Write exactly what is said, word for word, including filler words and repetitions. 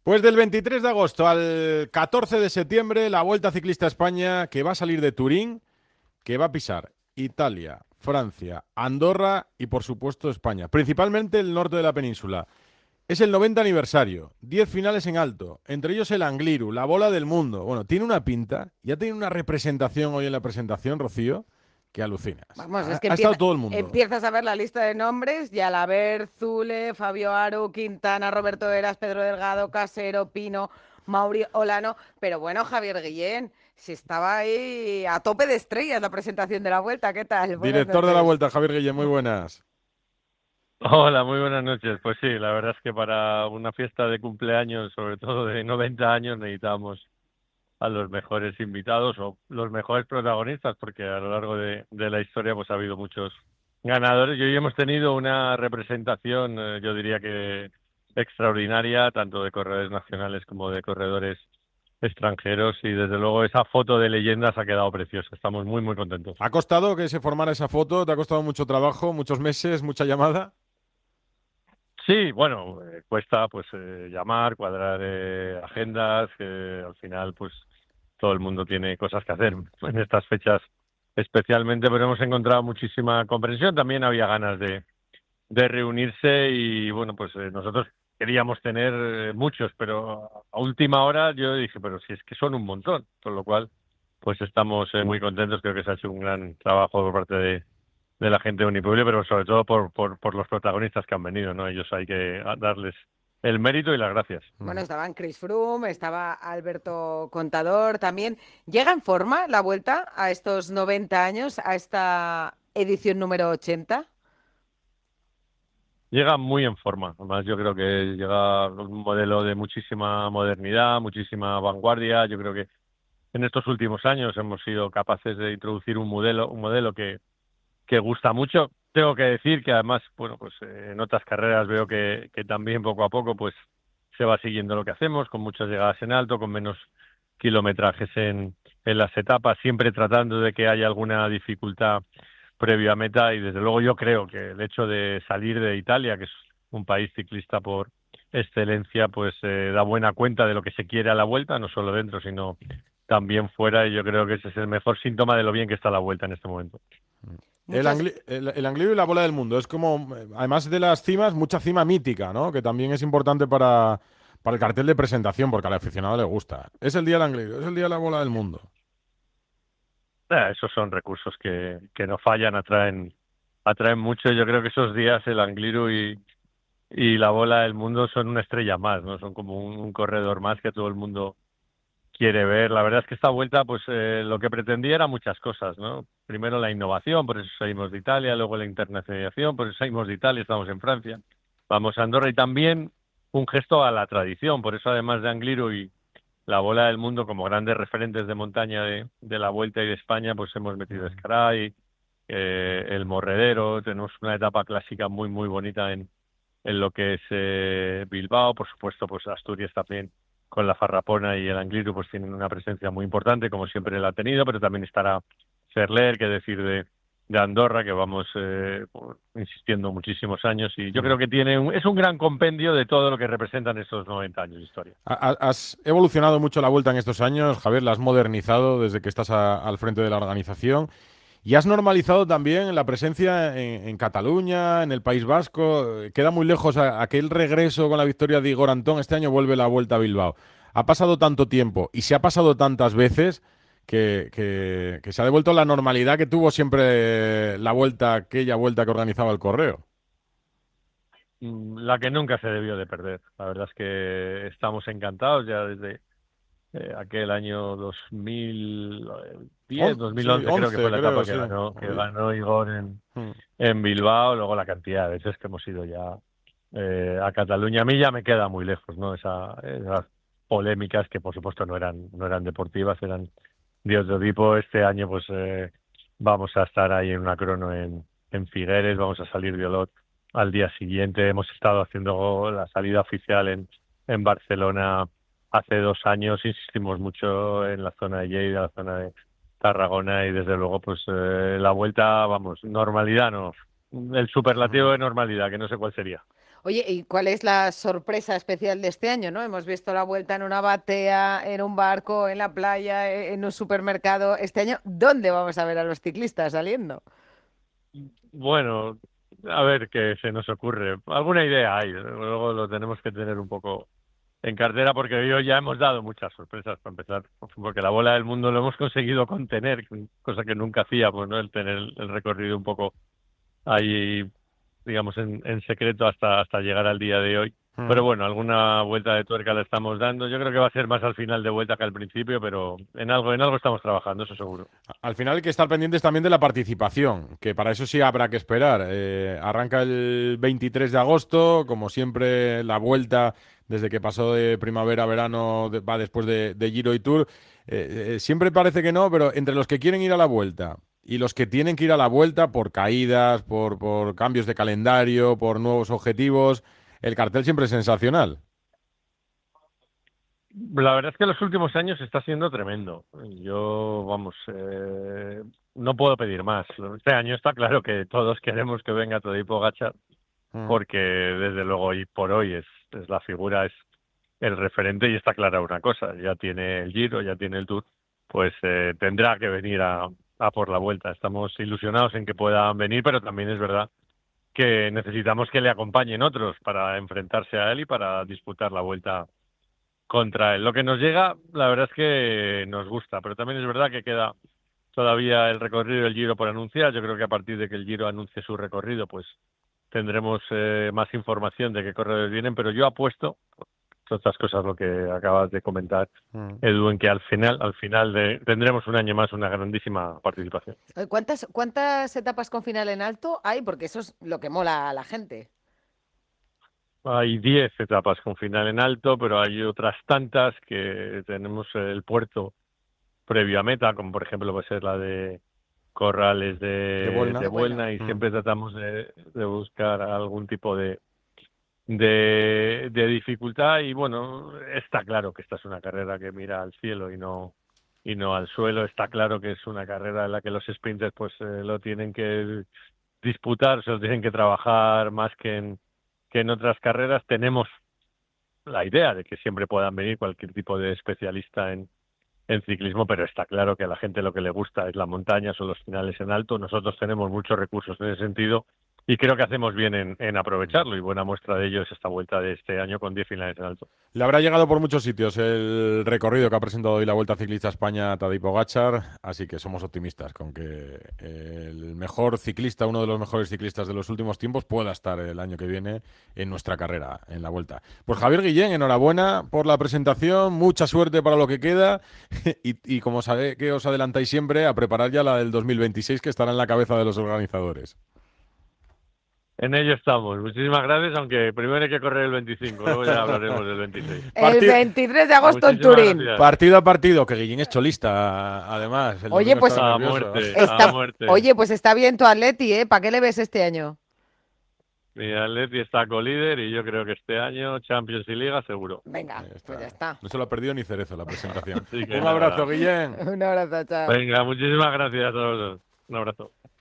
Pues del veintitrés de agosto al catorce de septiembre, la Vuelta Ciclista a España, que va a salir de Turín, que va a pisar Italia, Francia, Andorra y por supuesto España, principalmente el norte de la península. Es el noventa aniversario, diez finales en alto, entre ellos el Angliru, la bola del mundo. Bueno, tiene una pinta, ya tiene una representación hoy en la presentación, Rocío, que alucinas. Vamos, es Ha, que ha estado empieza, todo el mundo. empiezas a ver la lista de nombres y al haber Zule, Fabio Aru, Quintana, Roberto Eras, Pedro Delgado, Casero, Pino, Mauri Olano, pero bueno, Javier Guillén, si estaba ahí a tope de estrellas la presentación de la vuelta, ¿qué tal? Buenas Director de la noches. Vuelta, Javier Guillén, muy buenas. Hola, muy buenas noches. Pues sí, la verdad es que para una fiesta de cumpleaños, sobre todo de noventa años, necesitamos a los mejores invitados o los mejores protagonistas, porque a lo largo de, de la historia pues ha habido muchos ganadores y hoy hemos tenido una representación, eh, yo diría que extraordinaria, tanto de corredores nacionales como de corredores extranjeros y desde luego esa foto de leyendas ha quedado preciosa. Estamos muy, muy contentos. ¿Ha costado que se formara esa foto? ¿Te ha costado mucho trabajo, muchos meses, mucha llamada? Sí, bueno, eh, cuesta pues eh, llamar, cuadrar eh, agendas, que al final pues todo el mundo tiene cosas que hacer en estas fechas especialmente, pero hemos encontrado muchísima comprensión, también había ganas de, de reunirse y bueno, pues eh, nosotros queríamos tener eh, muchos, pero a última hora yo dije, pero si es que son un montón, con lo cual pues estamos eh, muy contentos, creo que se ha hecho un gran trabajo por parte de de la gente de Unipublio, pero sobre todo por, por, por los protagonistas que han venido, ¿no? Ellos hay que darles el mérito y las gracias. Bueno, Mm. estaban Chris Froome, estaba Alberto Contador también. ¿Llega en forma la vuelta a estos noventa años, a esta edición número ochenta? Llega muy en forma, además yo creo que llega con un modelo de muchísima modernidad, muchísima vanguardia. Yo creo que en estos últimos años hemos sido capaces de introducir un modelo, un modelo que, que gusta mucho. Tengo que decir que además, bueno, pues eh, en otras carreras veo que, que también poco a poco pues se va siguiendo lo que hacemos, con muchas llegadas en alto, con menos kilometrajes en, en las etapas, siempre tratando de que haya alguna dificultad previo a meta y desde luego yo creo que el hecho de salir de Italia, que es un país ciclista por excelencia, pues eh, da buena cuenta de lo que se quiere a la vuelta, no solo dentro, sino también fuera, y yo creo que ese es el mejor síntoma de lo bien que está la vuelta en este momento. El, Muchas, angli- el, el Angliru y la bola del mundo. Es como, eh, además de las cimas, mucha cima mítica, ¿no? Que también es importante para, para el cartel de presentación, porque al aficionado le gusta. Es el día del Angliru, es el día de la bola del mundo. Eh, esos son recursos que, que no fallan, atraen, atraen mucho. Yo creo que esos días el Angliru y, y la bola del mundo son una estrella más, ¿no? Son como un, un corredor más que todo el mundo quiere ver. La verdad es que esta vuelta, pues eh, lo que pretendía era muchas cosas, ¿no? Primero la innovación, por eso salimos de Italia, luego la internacionalización, por eso salimos de Italia, estamos en Francia, vamos a Andorra y también un gesto a la tradición, por eso además de Angliru y la bola del mundo como grandes referentes de montaña de, de la Vuelta y de España, pues hemos metido Escaray, eh, el Morredero, tenemos una etapa clásica muy muy bonita en, en lo que es eh, Bilbao, por supuesto pues Asturias también con la Farrapona y el Angliru pues tienen una presencia muy importante como siempre la ha tenido, pero también estará Ferler, que decir de, de Andorra, que vamos eh, por- insistiendo muchísimos años y yo Mm. creo que tiene un- es un gran compendio de todo lo que representan esos noventa años de historia. Ha- ha- Has evolucionado mucho la vuelta en estos años, Javier, la has modernizado desde que estás a- al frente de la organización. Y has normalizado también la presencia en, en Cataluña, en el País Vasco. Eh, Queda muy lejos a- aquel regreso con la victoria de Igor Antón. Este año vuelve la Vuelta a Bilbao. Ha pasado tanto tiempo y se ha pasado tantas veces que, que- que se ha devuelto la normalidad que tuvo siempre la vuelta, aquella vuelta que organizaba el Correo. Mm, La que nunca se debió de perder. La verdad es que estamos encantados ya desde eh, aquel año dos mil diez, On- sí, dos mil once creo que fue once la creo, etapa que sí. ganó que Oye. ganó Igor en, Mm. en Bilbao, luego la cantidad de veces que hemos ido ya eh, a Cataluña. A mí ya me queda muy lejos, ¿no? Esa, esas polémicas que por supuesto no eran no eran deportivas, eran de otro tipo. Este año pues eh, vamos a estar ahí en una crono en, en Figueres, vamos a salir de Olot al día siguiente. Hemos estado haciendo la salida oficial en, en Barcelona hace dos años, insistimos mucho en la zona de Lleida, la zona de Tarragona y desde luego pues eh, la vuelta, vamos, normalidad no, el superlativo de normalidad, que no sé cuál sería. Oye, ¿y cuál es la sorpresa especial de este año, no? Hemos visto la Vuelta en una batea, en un barco, en la playa, e- en un supermercado. Este año, ¿dónde vamos a ver a los ciclistas saliendo? Bueno, a ver qué se nos ocurre. Alguna idea hay, luego lo tenemos que tener un poco en cartera porque hoy ya hemos dado muchas sorpresas para empezar, porque la bola del mundo lo hemos conseguido contener, cosa que nunca hacíamos, ¿no? El tener el recorrido un poco ahí, digamos, en, en secreto hasta, hasta llegar al día de hoy. Pero Mm. bueno, alguna vuelta de tuerca le estamos dando. Yo creo que va a ser más al final de vuelta que al principio, pero en algo, en algo estamos trabajando, eso seguro. Al final hay que estar pendientes también de la participación, que para eso sí habrá que esperar. Eh, arranca el veintitrés de agosto, como siempre la vuelta desde que pasó de primavera a verano de- va después de, de Giro y Tour. Eh, eh, siempre parece que no, pero entre los que quieren ir a la vuelta y los que tienen que ir a la vuelta por caídas, por, por cambios de calendario, por nuevos objetivos, el cartel siempre es sensacional. La verdad es que los últimos años está siendo tremendo. Yo, vamos, eh, no puedo pedir más. Este año está claro que todos queremos que venga Tadej Pogačar, Mm. porque desde luego hoy por hoy es, es la figura, es el referente y está clara una cosa, ya tiene el Giro, ya tiene el Tour, pues eh, tendrá que venir a, a por la vuelta. Estamos ilusionados en que puedan venir, pero también es verdad que necesitamos que le acompañen otros para enfrentarse a él y para disputar la vuelta contra él. Lo que nos llega, la verdad es que nos gusta, pero también es verdad que queda todavía el recorrido del Giro por anunciar. Yo creo que a partir de que el Giro anuncie su recorrido, pues tendremos eh, más información de qué corredores vienen, pero yo apuesto, todas estas cosas lo que acabas de comentar, Mm. Edu, en que al final, al final de, tendremos un año más una grandísima participación. Eh, ¿Cuántas, cuántas etapas con final en alto hay? Porque eso es lo que mola a la gente. Hay diez etapas con final en alto, pero hay otras tantas que tenemos el puerto previo a meta, como por ejemplo puede ser la de Corrales De de, Buelna. de De buena. Buelna, y Mm. siempre tratamos de, de buscar algún tipo de, de, de dificultad. Y bueno, está claro que esta es una carrera que mira al cielo y no y no al suelo. Está claro que es una carrera en la que los sprinters pues eh, lo tienen que disputar, se lo tienen que trabajar más que en, que en otras carreras. Tenemos la idea de que siempre puedan venir cualquier tipo de especialista en, en ciclismo, pero está claro que a la gente lo que le gusta es la montaña, son los finales en alto. Nosotros tenemos muchos recursos en ese sentido y creo que hacemos bien en, en aprovecharlo, y buena muestra de ello es esta vuelta de este año con diez finales en alto. Le habrá llegado por muchos sitios el recorrido que ha presentado hoy la Vuelta Ciclista a España Tadej Pogačar, así que somos optimistas con que el mejor ciclista, uno de los mejores ciclistas de los últimos tiempos, pueda estar el año que viene en nuestra carrera, en la Vuelta. Pues Javier Guillén, enhorabuena por la presentación, mucha suerte para lo que queda y, y como sabe que os adelantáis siempre, a preparar ya la del dos mil veintiséis, que estará en la cabeza de los organizadores. En ello estamos. Muchísimas gracias, aunque primero hay que correr el veinticinco, luego ya hablaremos del veintiséis. El Partido, veintitrés de agosto en Muchísimas Turín. gracias. partido a partido, que Guillén es cholista, además. El Oye, domingo pues estará A nervioso. muerte, está, a muerte. oye, pues está bien tu Atleti, ¿eh? ¿Para qué le ves este año? Mi Atleti está co-líder y yo creo que este año Champions y Liga seguro. Venga, Ahí está. pues ya está. No se lo ha perdido ni Cerezo la presentación. Así que Un nada. abrazo, Guillén. Un abrazo, chao. Venga, muchísimas gracias a todos. Un abrazo.